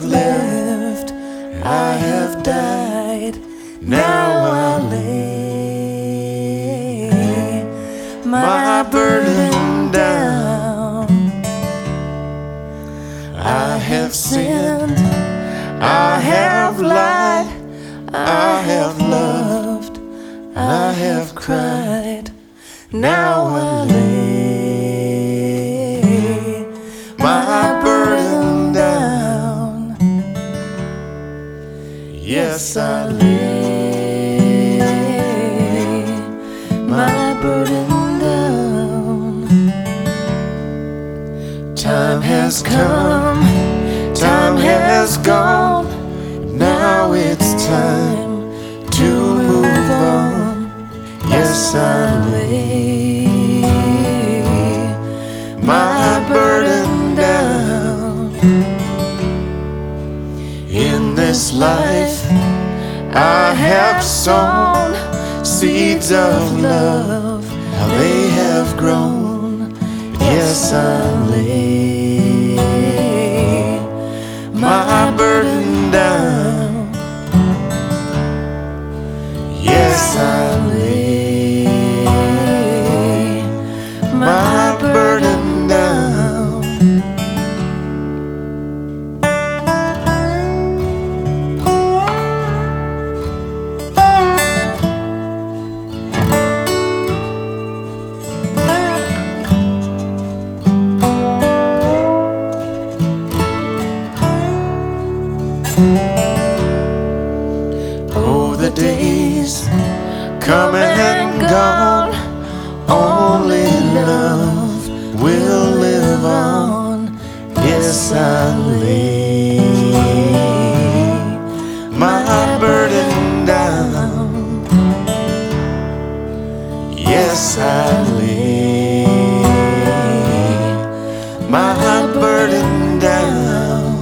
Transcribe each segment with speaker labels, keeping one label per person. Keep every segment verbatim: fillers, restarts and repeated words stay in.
Speaker 1: have lived, I have died. Now I lay my burden down. I have sinned, I have lied, I have loved, I have cried. Now I lay my burden down. Yes, I lay my burden down. Time has come, time has gone. Now it's time to move on. Yes, I lay my burden down. In this life I have sown seeds of love, how they have grown. Yes, I lay my burden down. Yes, I lay my burden down. Oh, the days come and gone, only love will live on. Yes, I lay my burden down. Yes, I lay my burden down.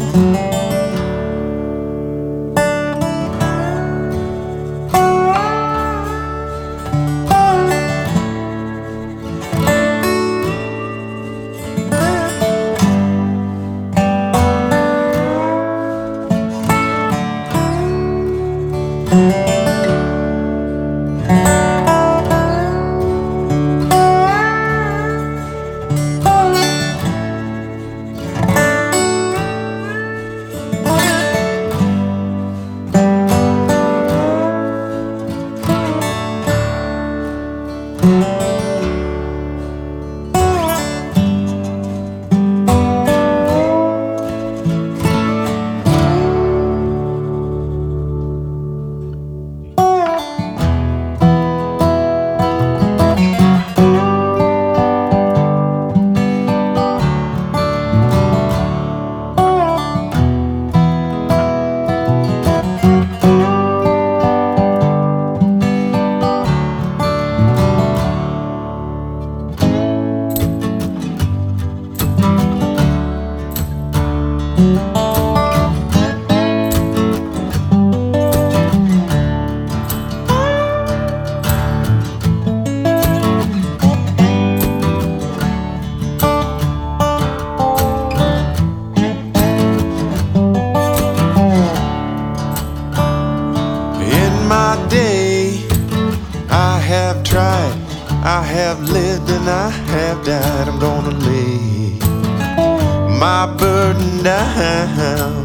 Speaker 1: I have lived and I have died. I'm gonna lay my burden down.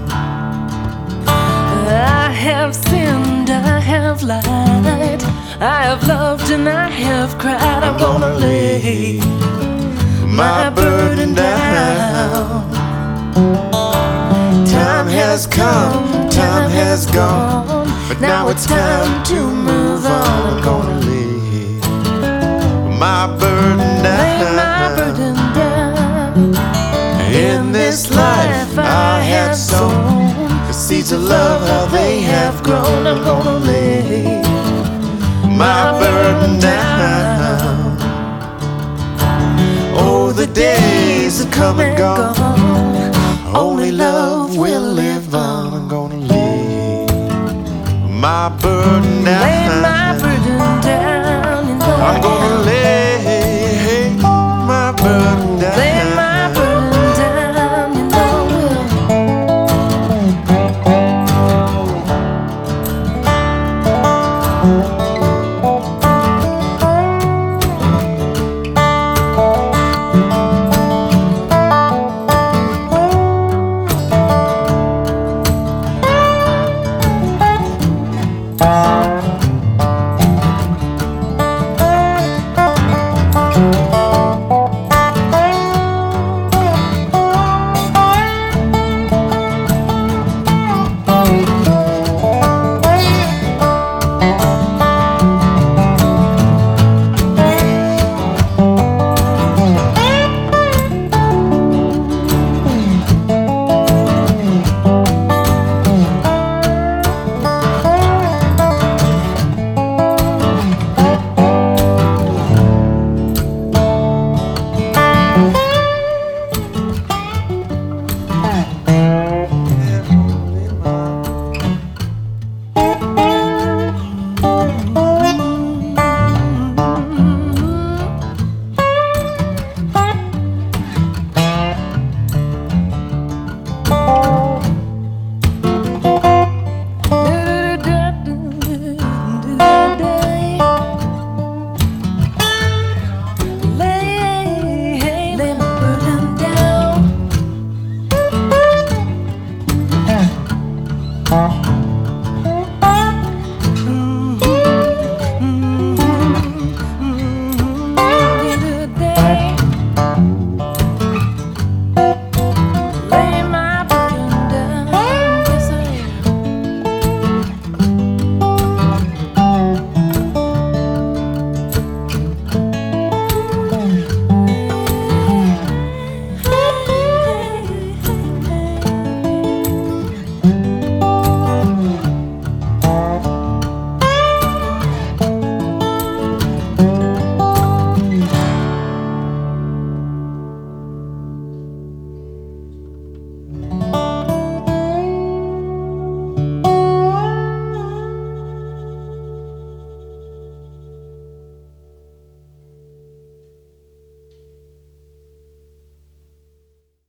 Speaker 2: I have sinned, I have lied, I have loved and I have cried. I'm gonna lay my burden down.
Speaker 1: Time has come, time has gone, but now it's time to move on. I'm gonna lay my burden down.
Speaker 2: Lay my burden down.
Speaker 1: In this life I have sown the seeds of love, how they have grown. I'm gonna lay my burden down. Oh, the days have come and gone, only love will live on. I'm gonna lay my burden down.
Speaker 2: Lay my burden down. You know
Speaker 1: I'm gonna lay my burden down.
Speaker 2: Lay my burden down. You know I will. Thank